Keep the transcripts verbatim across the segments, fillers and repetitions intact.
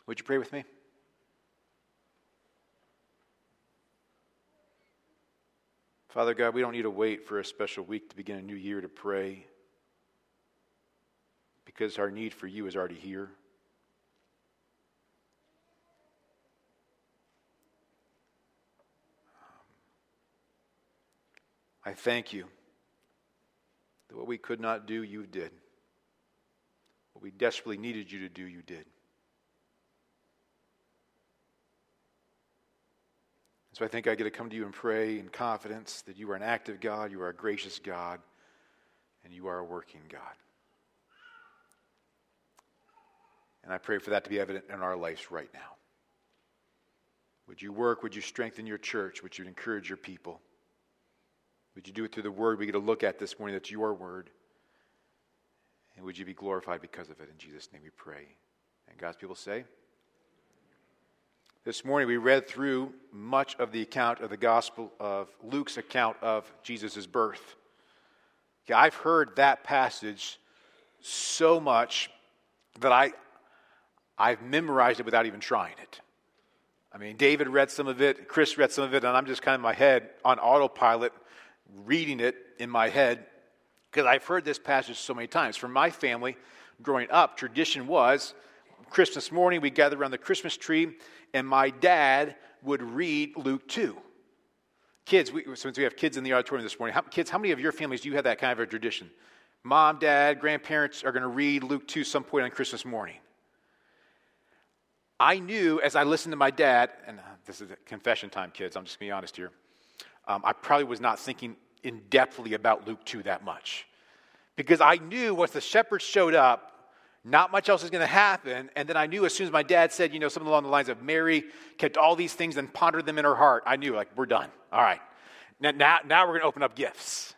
Would you pray with me? Father God, we don't need to wait for a special week to begin a new year to pray, because our need for you is already here. I thank you that what we could not do, you did. What we desperately needed you to do, you did. So I think I get to come to you and pray in confidence that you are an active God, you are a gracious God, and you are a working God. And I pray for that to be evident in our lives right now. Would you work? Would you strengthen your church? Would you encourage your people? Would you do it through the word we get to look at this morning, that's your word? And would you be glorified because of it? In Jesus' name we pray. And God's people say, this morning we read through much of the account of the Gospel of Luke's account of Jesus' birth. Okay, I've heard that passage so much that I, I've memorized it without even trying it. I mean, David read some of it, Chris read some of it, and I'm just kind of in my head on autopilot reading it in my head because I've heard this passage so many times. For my family, growing up, tradition was Christmas morning, we gather around the Christmas tree, and my dad would read Luke two. Kids, we, since we have kids in the auditorium this morning, how, kids, how many of your families do you have that kind of a tradition? Mom, dad, grandparents are going to read Luke two some point on Christmas morning. I knew as I listened to my dad, and this is a confession time, kids, I'm just going to be honest here. Um, I probably was not thinking in-depthly about Luke two that much. Because I knew once the shepherds showed up, not much else is going to happen. And then I knew as soon as my dad said, you know, something along the lines of Mary kept all these things and pondered them in her heart, I knew, like, we're done. All right. Now, now, now we're going to open up gifts.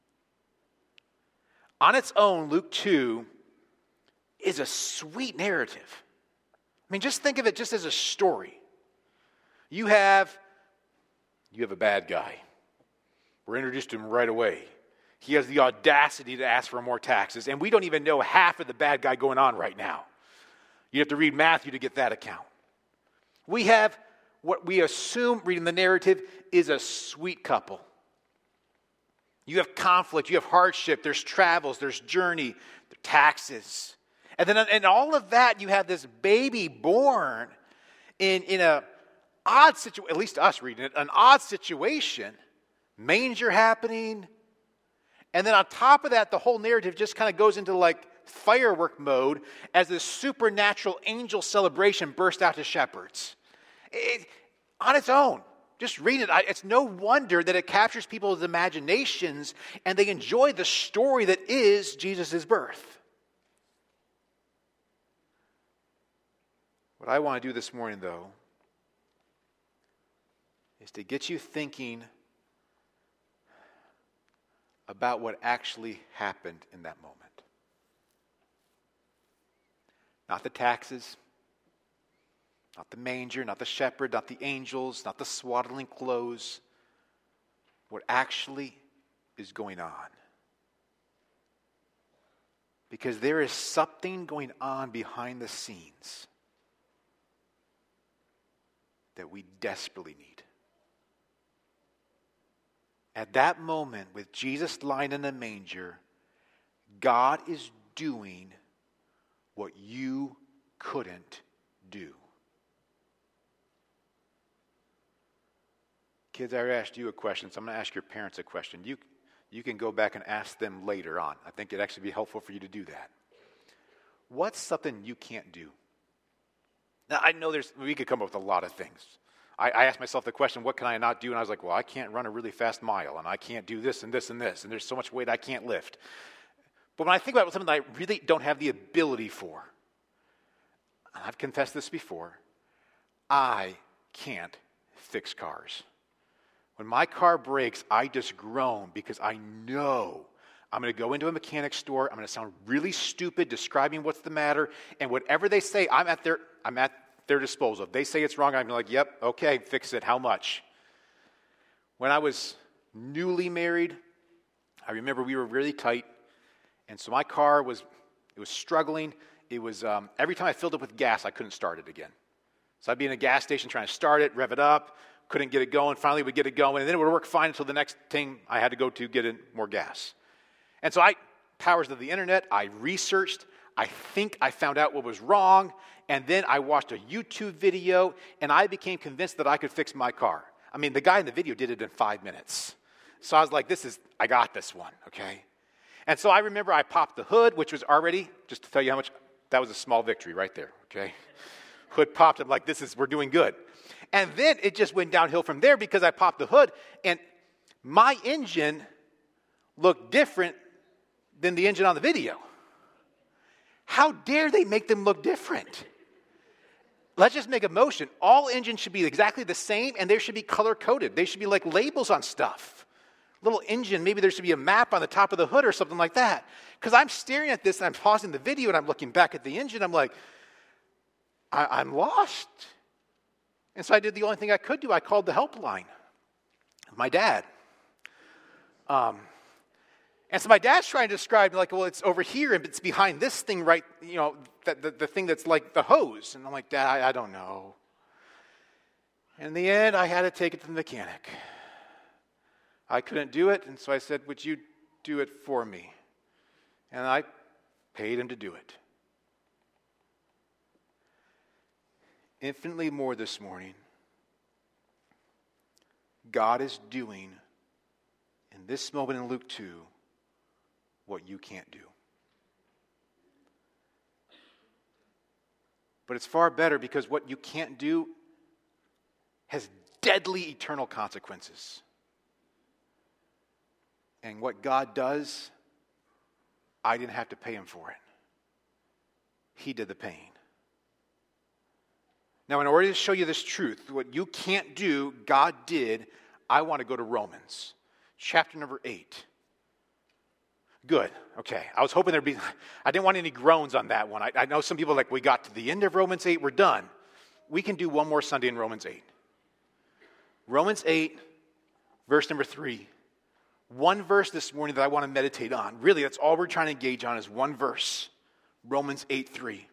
On its own, Luke two is a sweet narrative. I mean, just think of it just as a story. You have, you have a bad guy. We're introduced to him right away. He has the audacity to ask for more taxes, and we don't even know half of the bad guy going on right now. You have to read Matthew to get that account. We have what we assume, reading the narrative, is a sweet couple. You have conflict, you have hardship, there's travels, there's journey, there's taxes. And then in all of that, you have this baby born in, in a odd situation, at least us reading it, an odd situation. Manger happening. And then on top of that, the whole narrative just kind of goes into like firework mode as this supernatural angel celebration burst out to shepherds. It, on its own, just read it. It's no wonder that it captures people's imaginations and they enjoy the story that is Jesus' birth. What I want to do this morning, though, is to get you thinking about what actually happened in that moment. Not the taxes, not the manger, not the shepherd, not the angels, not the swaddling clothes. What actually is going on. Because there is something going on behind the scenes that we desperately need. At that moment, with Jesus lying in a manger, God is doing what you couldn't do. Kids, I already asked you a question, so I'm going to ask your parents a question. You, you can go back and ask them later on. I think it'd actually be helpful for you to do that. What's something you can't do? Now, I know there's, we could come up with a lot of things. I, I asked myself the question, what can I not do? And I was like, well, I can't run a really fast mile, and I can't do this and this and this, and there's so much weight I can't lift. But when I think about something that I really don't have the ability for, and I've confessed this before, I can't fix cars. When my car breaks, I just groan because I know I'm going to go into a mechanic store, I'm going to sound really stupid describing what's the matter, and whatever they say, I'm at their, I'm at their disposal. If they say it's wrong, I'm like, yep, okay, fix it. How much? When I was newly married, I remember we were really tight, and so my car was, it was struggling. It was, um, every time I filled it with gas, I couldn't start it again. So I'd be in a gas station trying to start it, rev it up, couldn't get it going. Finally, we'd get it going, and then it would work fine until the next thing I had to go to get in more gas. And so I, powers of the internet, I researched. I think I found out what was wrong, and then I watched a YouTube video, and I became convinced that I could fix my car. I mean, the guy in the video did it in five minutes. So I was like, this is, I got this one, okay? And so I remember I popped the hood, which was already, just to tell you how much, that was a small victory right there, okay? Hood popped, I'm like, this is, we're doing good. And then it just went downhill from there because I popped the hood, and my engine looked different than the engine on the video. How dare they make them look different? Let's just make a motion. All engines should be exactly the same, and they should be color-coded. They should be like labels on stuff. Little engine, maybe there should be a map on the top of the hood or something like that. Because I'm staring at this, and I'm pausing the video, and I'm looking back at the engine. I'm like, I- I'm lost. And so I did the only thing I could do. I called the helpline. My dad. Um, and so my dad's trying to describe, like, well, it's over here, and it's behind this thing right, you know, the, the, the thing that's like the hose. And I'm like, Dad, I, I don't know. And in the end, I had to take it to the mechanic. I couldn't do it, and so I said, would you do it for me? And I paid him to do it. Infinitely more this morning, God is doing in this moment in Luke two what you can't do. But it's far better because what you can't do has deadly eternal consequences. And what God does, I didn't have to pay him for it. He did the paying. Now, in order to show you this truth, what you can't do, God did. I want to go to Romans, chapter number eight. Good. Okay. I was hoping there'd be, I didn't want any groans on that one. I, I know some people are like, we got to the end of Romans eight, we're done. We can do one more Sunday in Romans eight. Romans eight, verse number three. One verse this morning that I want to meditate on. Really, that's all we're trying to engage on is one verse. Romans eight, three.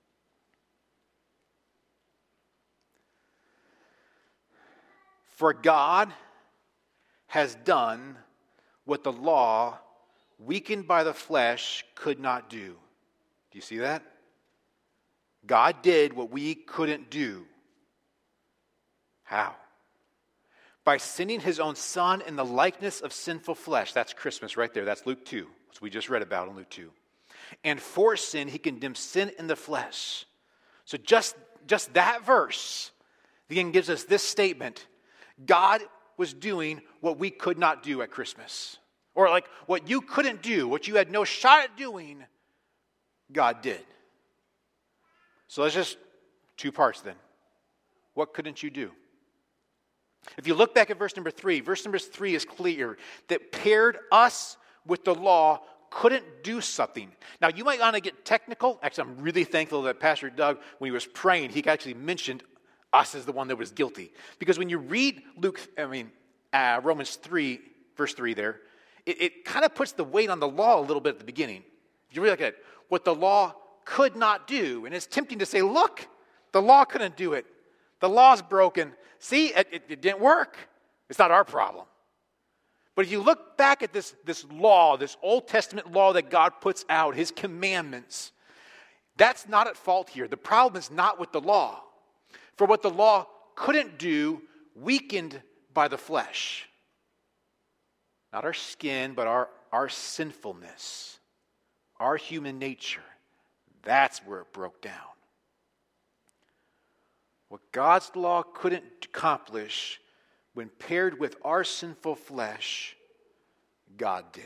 For God has done what the law, weakened by the flesh, could not do. Do you see that? God did what we couldn't do. How? By sending his own Son in the likeness of sinful flesh. That's Christmas right there. That's Luke two, which we just read about in Luke two. And for sin, he condemned sin in the flesh. So just, just that verse, again, gives us this statement. God was doing what we could not do at Christmas. Or like what you couldn't do, what you had no shot at doing, God did. So let's just, two parts then. What couldn't you do? If you look back at verse number three, verse number three is clear that paired us with the law couldn't do something. Now, you might want to get technical. Actually, I'm really thankful that Pastor Doug, when he was praying, he actually mentioned us as the one that was guilty. Because when you read Luke, I mean, uh, Romans three, verse three there, it, it kind of puts the weight on the law a little bit at the beginning. If you really look at it, what the law could not do. And it's tempting to say, look, the law couldn't do it. The law's broken. See, it, it, it didn't work. It's not our problem. But if you look back at this, this law, this Old Testament law that God puts out, his commandments, that's not at fault here. The problem is not with the law. For what the law couldn't do, weakened by the flesh. Not our skin, but our, our sinfulness, our human nature. That's where it broke down. What God's law couldn't accomplish, when paired with our sinful flesh, God did.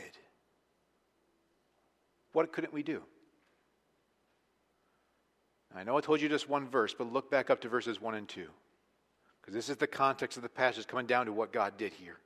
What couldn't we do? I know I told you just one verse, but look back up to verses one and two. Because this is the context of the passage coming down to what God did here.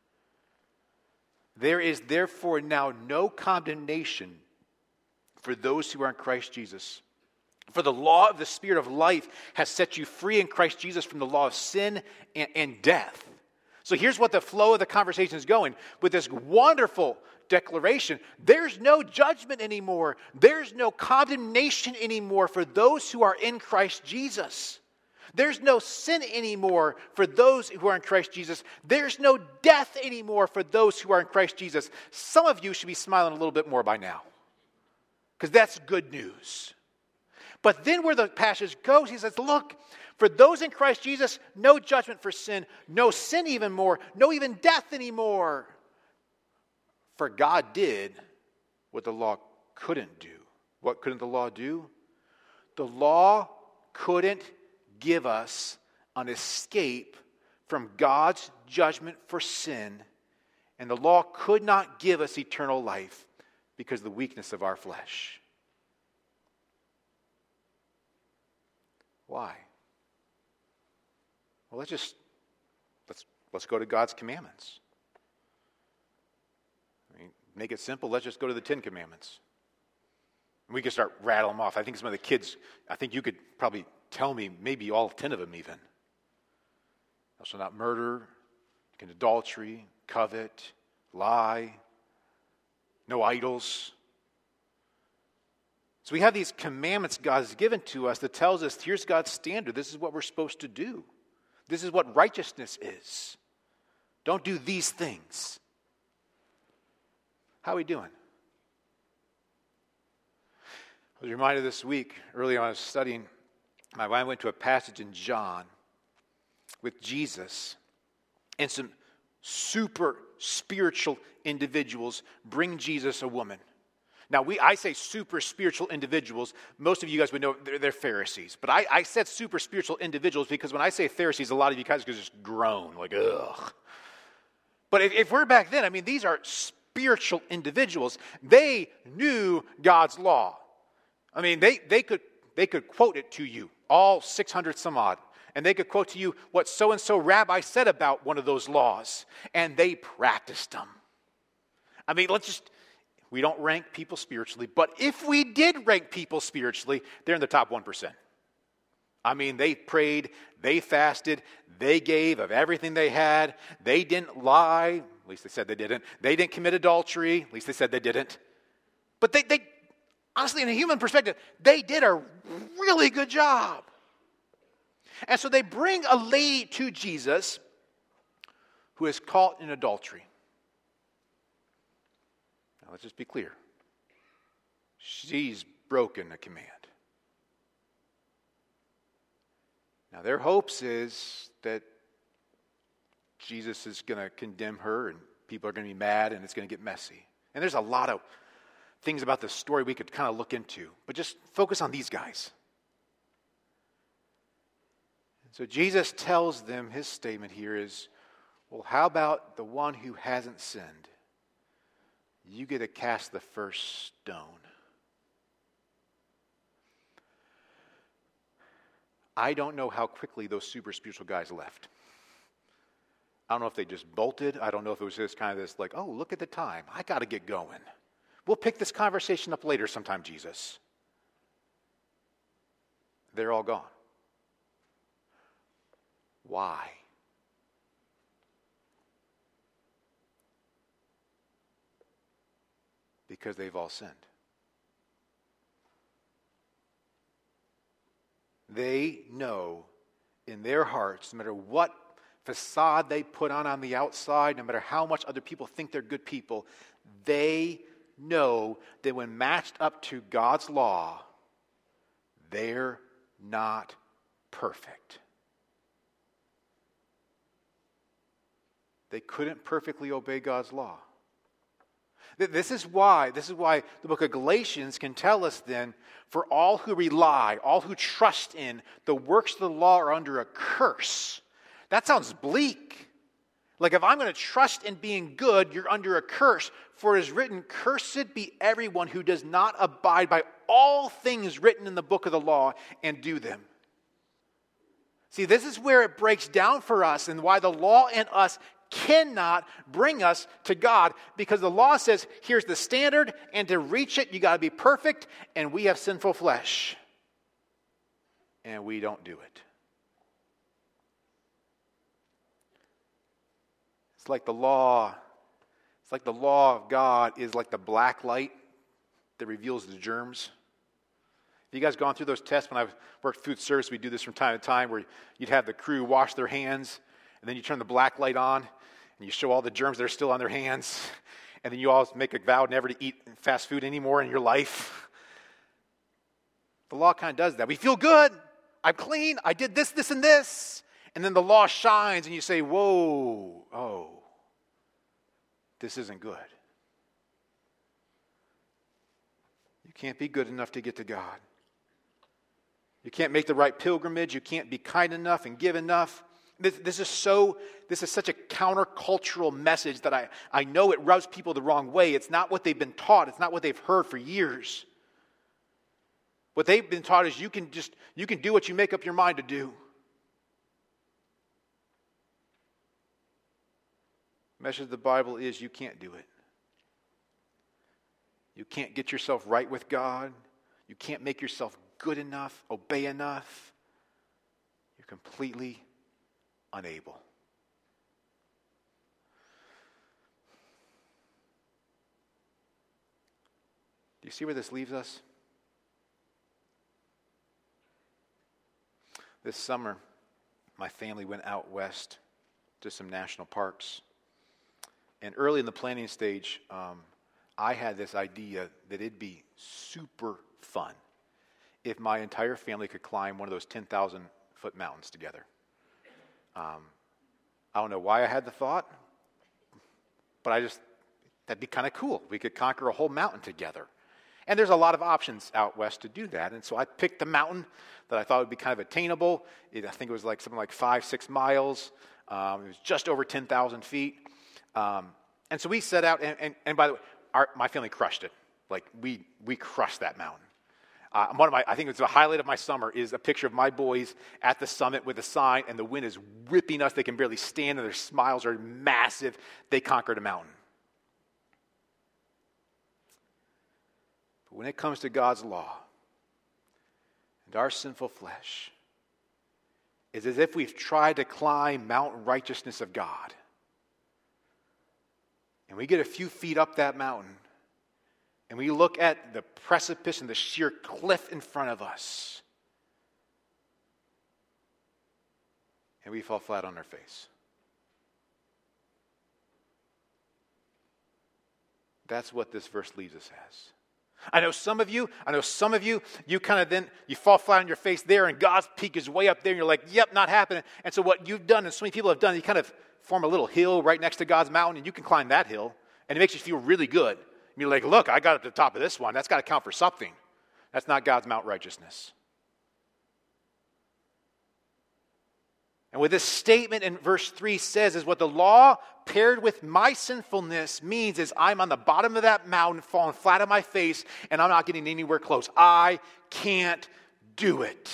There is therefore now no condemnation for those who are in Christ Jesus. For the law of the Spirit of life has set you free in Christ Jesus from the law of sin and, and death. So here's what the flow of the conversation is going. With this wonderful declaration, there's no judgment anymore. There's no condemnation anymore for those who are in Christ Jesus. There's no sin anymore for those who are in Christ Jesus. There's no death anymore for those who are in Christ Jesus. Some of you should be smiling a little bit more by now, because that's good news. But then where the passage goes, he says, look, for those in Christ Jesus, no judgment for sin, no sin even more, no even death anymore. For God did what the law couldn't do. What couldn't the law do? The law couldn't give us an escape from God's judgment for sin, and the law could not give us eternal life because of the weakness of our flesh. Why? Well, let's just let's let's go to God's commandments. I mean, make it simple. Let's just go to the Ten Commandments. We can start rattling them off. I think some of the kids, I think you could probably tell me maybe all ten of them even. Thou shalt not murder, commit adultery, covet, lie, no idols. So we have these commandments God has given to us that tells us, here's God's standard. This is what we're supposed to do. This is what righteousness is. Don't do these things. How are we doing? I was reminded this week, early on I was studying, my mind went to a passage in John with Jesus, and some super spiritual individuals bring Jesus a woman. Now, we I say super spiritual individuals. Most of you guys would know they're, they're Pharisees. But I, I said super spiritual individuals because when I say Pharisees, a lot of you guys could just groan, like, ugh. But if, if we're back then, I mean, these are spiritual individuals. They knew God's law. I mean, they, they could they could quote it to you, all six hundred some odd. And they could quote to you what so-and-so rabbi said about one of those laws. And they practiced them. I mean, let's just, we don't rank people spiritually. But if we did rank people spiritually, they're in the top one percent. I mean, they prayed, they fasted, they gave of everything they had. They didn't lie. At least they said they didn't. They didn't commit adultery. At least they said they didn't. But they, they honestly, in a human perspective, they did a really good job. And so they bring a lady to Jesus who is caught in adultery. Now let's just be clear. She's broken a command. Now their hopes is that Jesus is going to condemn her and people are going to be mad and it's going to get messy. And there's a lot of things about this story we could kind of look into, but just focus on these guys. So Jesus tells them, his statement here is, well, how about the one who hasn't sinned? You get to cast the first stone. I don't know how quickly those super spiritual guys left. I don't know if they just bolted. I don't know if it was just kind of this like, oh, look at the time. I got to get going. We'll pick this conversation up later sometime, Jesus. They're all gone. Why? Because they've all sinned. They know in their hearts, no matter what facade they put on on the outside, no matter how much other people think they're good people, they know that when matched up to God's law, they're not perfect. They couldn't perfectly obey God's law. This is why, this is why the book of Galatians can tell us then, for all who rely, all who trust in the works of the law are under a curse. That sounds bleak. Like if I'm going to trust in being good, you're under a curse. For it is written, cursed be everyone who does not abide by all things written in the book of the law and do them. See, this is where it breaks down for us and why the law and us cannot bring us to God, because the law says here's the standard, and to reach it you got to be perfect, and we have sinful flesh and we don't do it. It's like the law it's like the law of God is like the black light that reveals the germs. you guys gone through those tests? When I worked food service, we do this from time to time where you'd have the crew wash their hands, and then you turn the black light on, and you show all the germs that are still on their hands, and then you all make a vow never to eat fast food anymore in your life. The law kind of does that. We feel good. I'm clean. I did this, this, and this. And then the law shines, and you say, whoa, oh, this isn't good. You can't be good enough to get to God. You can't make the right pilgrimage. You can't be kind enough and give enough. This, this is so, this is such a countercultural message that I, I know it rubs people the wrong way. It's not what they've been taught. It's not what they've heard for years. What they've been taught is you can just, you can do what you make up your mind to do. The message of the Bible is you can't do it. You can't get yourself right with God. You can't make yourself good enough, obey enough. You're completely unable. Do you see where this leaves us? This summer, my family went out west to some national parks. And early in the planning stage, um, I had this idea that it'd be super fun if my entire family could climb one of those ten thousand foot mountains together. Um, I don't know why I had the thought, but I just, that'd be kind of cool. We could conquer a whole mountain together. And there's a lot of options out west to do that. And so I picked the mountain that I thought would be kind of attainable. It, I think it was like something like five, six miles. Um, it was just over ten thousand feet. Um, and so we set out, and, and, and by the way, our, my family crushed it. Like, we we crushed that mountain. Uh, one of my, I think it's the highlight of my summer is a picture of my boys at the summit with a sign, and the wind is whipping us. They can barely stand, and their smiles are massive. They conquered a mountain. But when it comes to God's law and our sinful flesh, it's as if we've tried to climb Mount Righteousness of God. And we get a few feet up that mountain, and we look at the precipice and the sheer cliff in front of us, and we fall flat on our face. That's what this verse leaves us as. I know some of you, I know some of you, you kind of then, you fall flat on your face there, and God's peak is way up there, and you're like, yep, not happening. And so what you've done, and so many people have done, you kind of form a little hill right next to God's mountain, and you can climb that hill, and it makes you feel really good. You're like, look, I got up to the top of this one. That's got to count for something. That's not God's Mount Righteousness. And what this statement in verse three says is what the law paired with my sinfulness means is I'm on the bottom of that mountain, falling flat on my face, and I'm not getting anywhere close. I can't do it.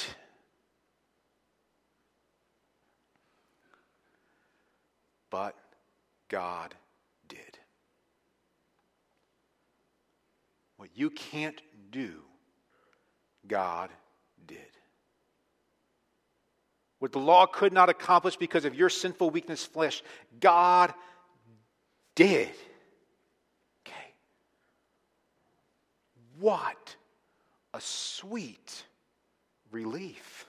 But God did. What you can't do, God did. What the law could not accomplish because of your sinful weakness, flesh, God did. Okay. What a sweet relief.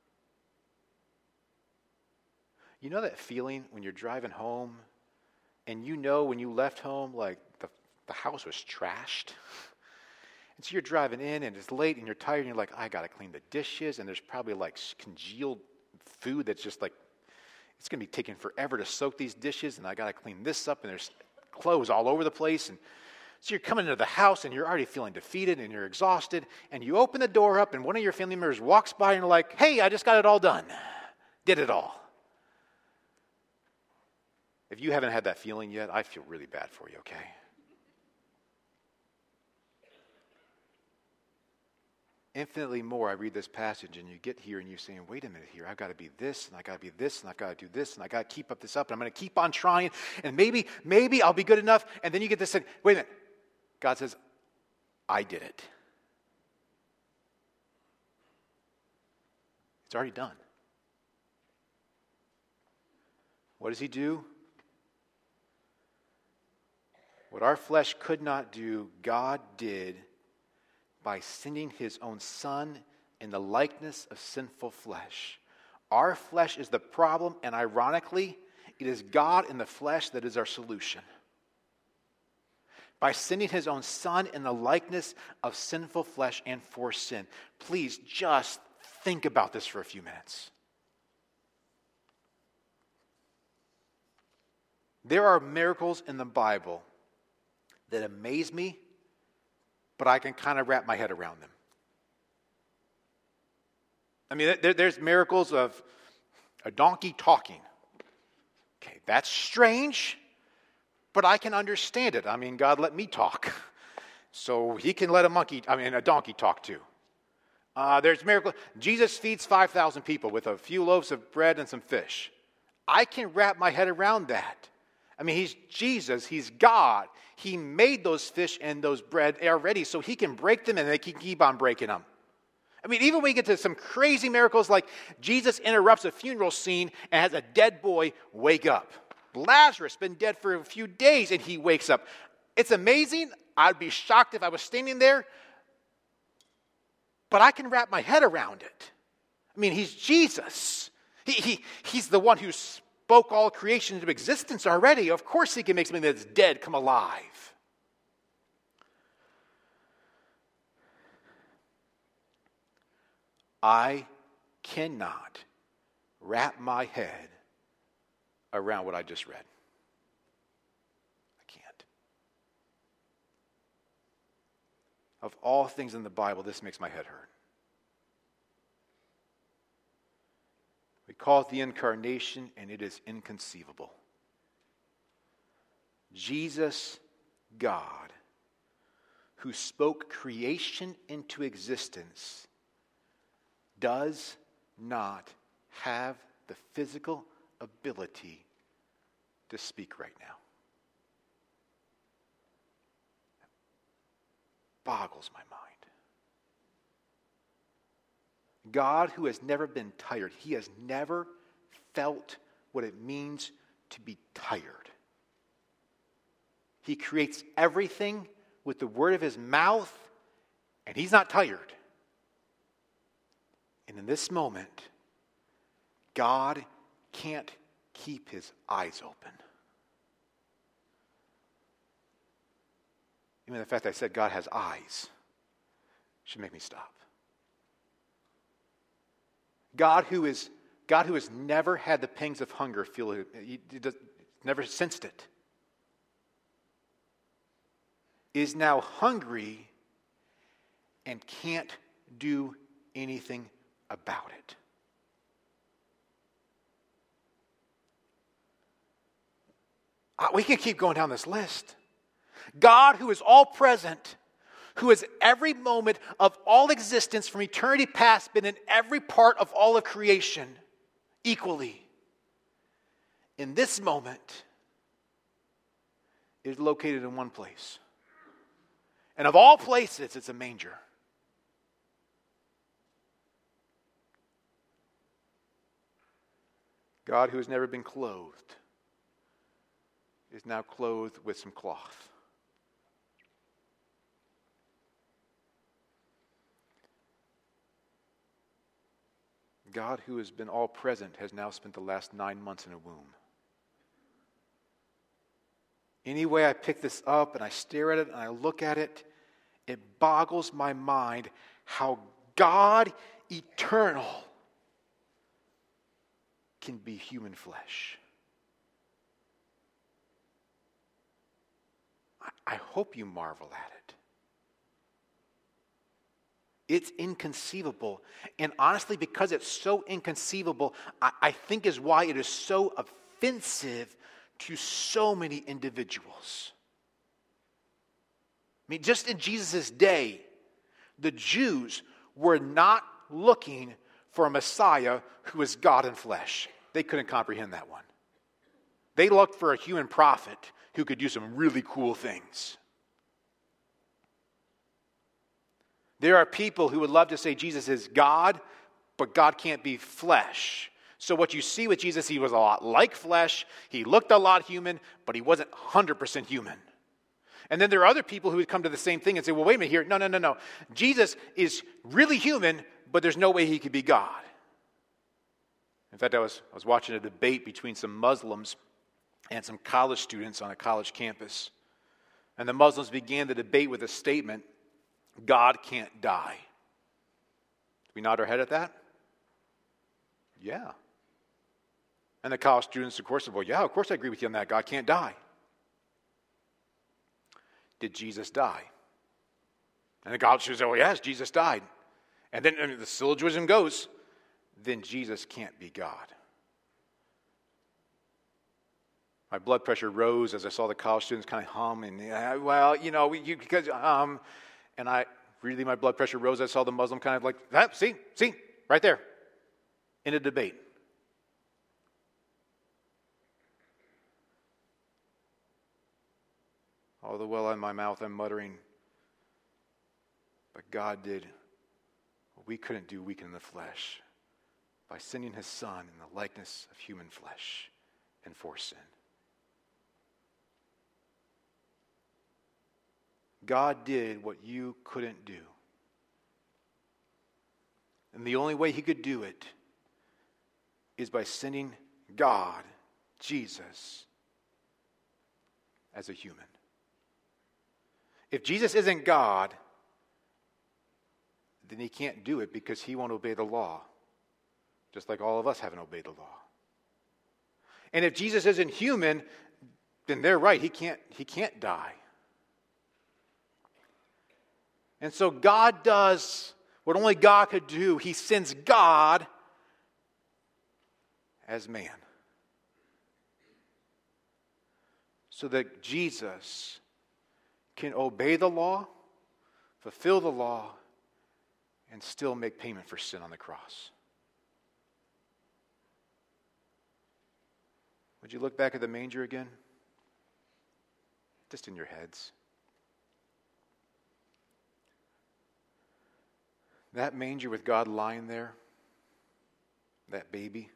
You know that feeling when you're driving home and you know when you left home, like the, the house was trashed? And so you're driving in and it's late and you're tired and you're like, I got to clean the dishes, and there's probably like congealed food that's just like, it's going to be taking forever to soak these dishes, and I got to clean this up, and there's clothes all over the place. And so you're coming into the house and you're already feeling defeated and you're exhausted, and you open the door up and one of your family members walks by and you're like, hey, I just got it all done. Did it all. If you haven't had that feeling yet, I feel really bad for you, okay? Infinitely more, I read this passage, and you get here and you're saying, wait a minute here, I've got to be this, and I've got to be this, and I've got to do this, and I've got to keep up this up, and I'm going to keep on trying, and maybe, maybe I'll be good enough, and then you get this thing, wait a minute. God says, I did it. It's already done. What does he do? What our flesh could not do, God did by sending his own son in the likeness of sinful flesh. Our flesh is the problem, and ironically, it is God in the flesh that is our solution. By sending his own Son in the likeness of sinful flesh and for sin. Please just think about this for a few minutes. There are miracles in the Bible that amaze me, but I can kind of wrap my head around them. I mean, there, there's miracles of a donkey talking. Okay, that's strange, but I can understand it. I mean, God let me talk, so he can let a monkey, I mean, a donkey talk too. Uh, there's miracle. Jesus feeds five thousand people with a few loaves of bread and some fish. I can wrap my head around that. I mean, he's Jesus, he's God. He made those fish and those bread already, so he can break them and they can keep on breaking them. I mean, even when we get to some crazy miracles like Jesus interrupts a funeral scene and has a dead boy wake up. Lazarus been dead for a few days and he wakes up. It's amazing. I'd be shocked if I was standing there. But I can wrap my head around it. I mean, he's Jesus. He, he, he's the one who spoke all creation into existence already. Of course he can make something that's dead come alive. I cannot wrap my head around what I just read. I can't. Of all things in the Bible, this makes my head hurt. We call it the incarnation, and it is inconceivable. Jesus, God, who spoke creation into existence, does not have the physical ability to speak right now. Boggles my mind. God, who has never been tired, he has never felt what it means to be tired. He creates everything with the word of his mouth, and he's not tired. And in this moment, God can't keep his eyes open. Even the fact that I said God has eyes should make me stop. God who is God who has never had the pangs of hunger feel it, he does, never sensed it, is now hungry and can't do anything about it. Uh, we can keep going down this list. God, who is all present, who has every moment of all existence from eternity past been in every part of all of creation equally, in this moment is located in one place. And of all places, it's a manger. God, who has never been clothed, is now clothed with some cloth. God, who has been all present, has now spent the last nine months in a womb. Any way I pick this up and I stare at it and I look at it, it boggles my mind how God eternal can be human flesh. I, I hope you marvel at it. It's inconceivable. And honestly, because it's so inconceivable, I, I think is why it is so offensive to so many individuals. I mean, just in Jesus' day, the Jews were not looking for a Messiah who was God in flesh. They couldn't comprehend that one. They looked for a human prophet who could do some really cool things. There are people who would love to say Jesus is God, but God can't be flesh. So what you see with Jesus, he was a lot like flesh. He looked a lot human, but he wasn't one hundred percent human. And then there are other people who would come to the same thing and say, well, wait a minute here. No, no, no, no. Jesus is really human, but there's no way he could be God. In fact, I was, I was watching a debate between some Muslims and some college students on a college campus. And the Muslims began the debate with a statement, God can't die. Do we nod our head at that? Yeah. And the college students, of course, said, well, yeah, of course I agree with you on that. God can't die. Did Jesus die? And the college students said, well, yes, Jesus died. And then and the syllogism goes, then Jesus can't be God. My blood pressure rose as I saw the college students kind of hum and, uh, well, you know, you, because, um, and I, really my blood pressure rose. I saw the Muslim kind of like, ah, see, see, right there, in a debate. All the while in my mouth I'm muttering, but God did what we couldn't do weak in the flesh by sending his Son in the likeness of human flesh and for sin. God did what you couldn't do. And the only way he could do it is by sending God, Jesus, as a human. If Jesus isn't God, then he can't do it because he won't obey the law, just like all of us haven't obeyed the law. And if Jesus isn't human, then they're right, he can't, he can't die. And so God does what only God could do. He sends God as man, so that Jesus can obey the law, fulfill the law, and still make payment for sin on the cross. Would you look back at the manger again? Just in your heads. That manger with God lying there, that baby.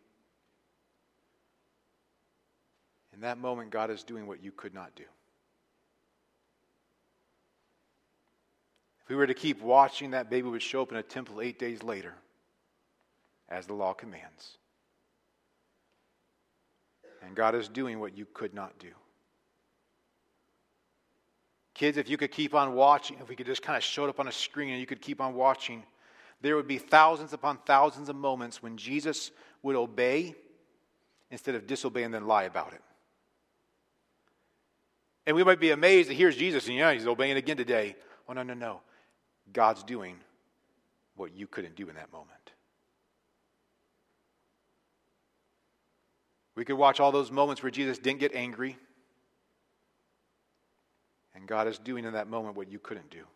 In that moment, God is doing what you could not do. If we were to keep watching, that baby would show up in a temple eight days later, as the law commands. And God is doing what you could not do. Kids, if you could keep on watching, if we could just kind of show it up on a screen and you could keep on watching, there would be thousands upon thousands of moments when Jesus would obey instead of disobey and then lie about it. And we might be amazed that here's Jesus and yeah, he's obeying again today. Oh, no, no, no. God's doing what you couldn't do in that moment. We could watch all those moments where Jesus didn't get angry. And God is doing in that moment what you couldn't do.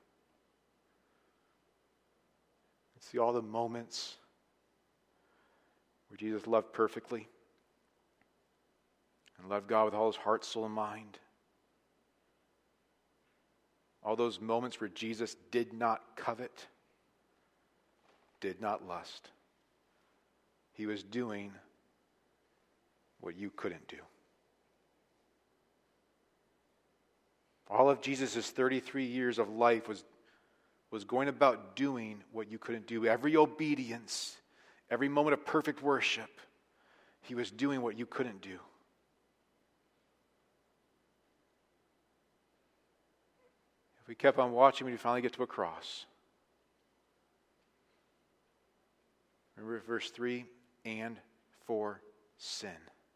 See all the moments where Jesus loved perfectly and loved God with all his heart, soul, and mind. All those moments where Jesus did not covet, did not lust. He was doing what you couldn't do. All of Jesus' thirty-three years of life was was going about doing what you couldn't do. Every obedience, every moment of perfect worship, he was doing what you couldn't do. If we kept on watching, we'd finally get to a cross. Remember verse three, and for sin.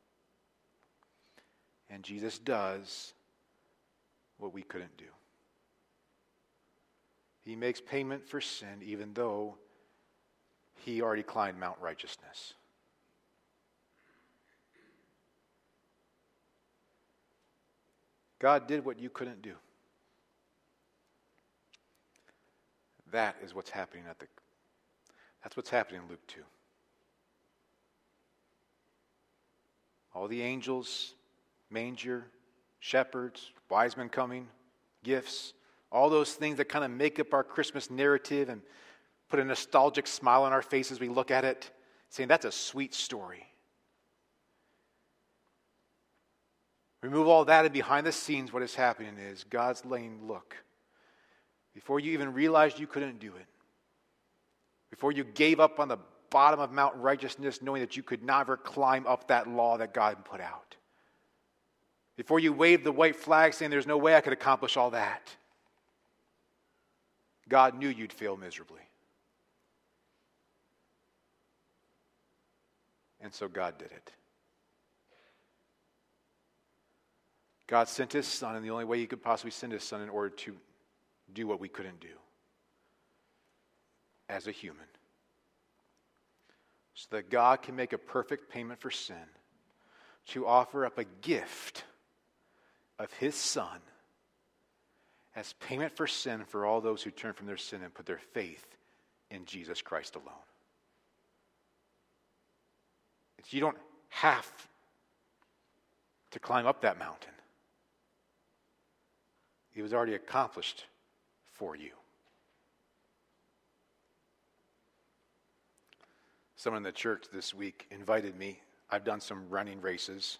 And Jesus does what we couldn't do. He makes payment for sin even though he already climbed Mount Righteousness. God did what you couldn't do. That is what's happening at the that's what's happening in Luke two. All the angels, manger, shepherds, wise men coming, gifts, all those things that kind of make up our Christmas narrative and put a nostalgic smile on our face as we look at it, saying that's a sweet story. Remove all that, and behind the scenes what is happening is God's laying, look, before you even realized you couldn't do it, Before you gave up on the bottom of Mount Righteousness, knowing that you could never climb up that law that God put out. Before you waved the white flag saying there's no way I could accomplish all that. God knew you'd fail miserably. And so God did it. God sent his son, and the only way he could possibly send his son in order to do what we couldn't do as a human. So that God can make a perfect payment for sin, to offer up a gift of his son as payment for sin for all those who turn from their sin and put their faith in Jesus Christ alone. You don't have to climb up that mountain. It was already accomplished for you. Someone in the church this week invited me. I've done some running races.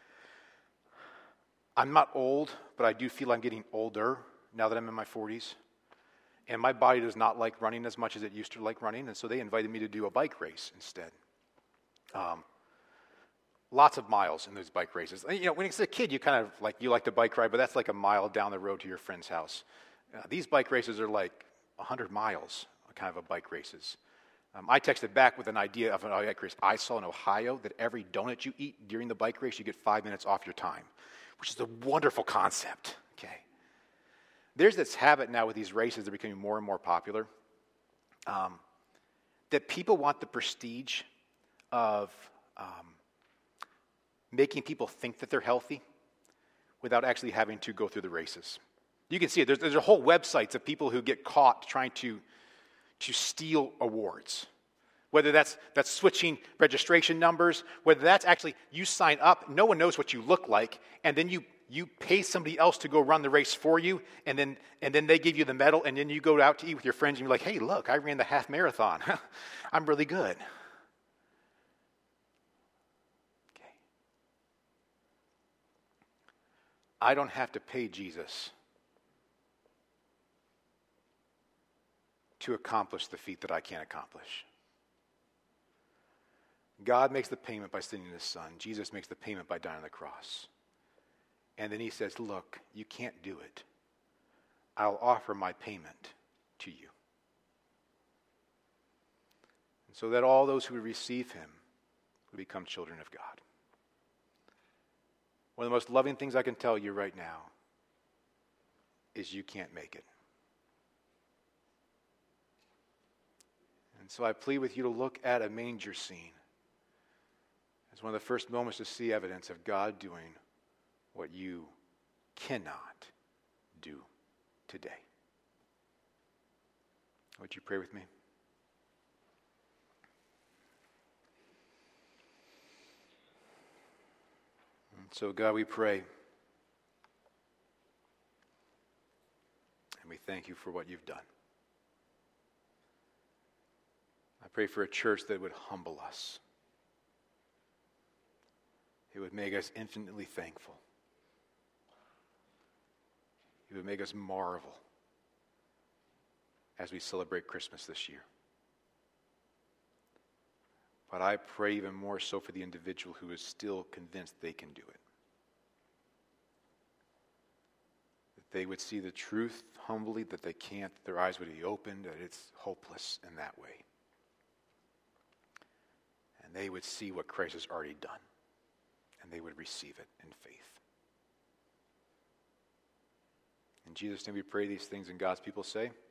I'm not old, but I do feel I'm getting older now that I'm in my forties. And my body does not like running as much as it used to like running, and so they invited me to do a bike race instead. Um, lots of miles in those bike races. You know, when you're a kid, you kind of like, you like to bike ride, but that's like a mile down the road to your friend's house. Uh, these bike races are like one hundred miles, kind of a bike races. Um, I texted back with an idea of an bike race I saw in Ohio, that every donut you eat during the bike race, you get five minutes off your time, which is a wonderful concept, okay? There's this habit now with these races that are becoming more and more popular, um, that people want the prestige of um, making people think that they're healthy without actually having to go through the races. You can see it. There's, there's a whole websites of people who get caught trying to to steal awards. Whether that's that's switching registration numbers, whether that's actually you sign up, no one knows what you look like, and then you you pay somebody else to go run the race for you, and then and then they give you the medal, and then you go out to eat with your friends and you're like, hey, look, I ran the half marathon. I'm really good. Okay. I don't have to pay Jesus to accomplish the feat that I can't accomplish. God makes the payment by sending his son. Jesus makes the payment by dying on the cross. And then he says, look, you can't do it. I'll offer my payment to you. And so that all those who receive him will become children of God. One of the most loving things I can tell you right now is you can't make it. And so I plead with you to look at a manger scene as one of the first moments to see evidence of God doing what you cannot do today. Would you pray with me? And so, God, we pray. And we thank you for what you've done. I pray for a church that would humble us. It would make us infinitely thankful. It would make us marvel as we celebrate Christmas this year. But I pray even more so for the individual who is still convinced they can do it. That they would see the truth humbly, that they can't, that their eyes would be opened, that it's hopeless in that way. And they would see what Christ has already done. And they would receive it in faith. In Jesus' name we pray these things, and God's people say,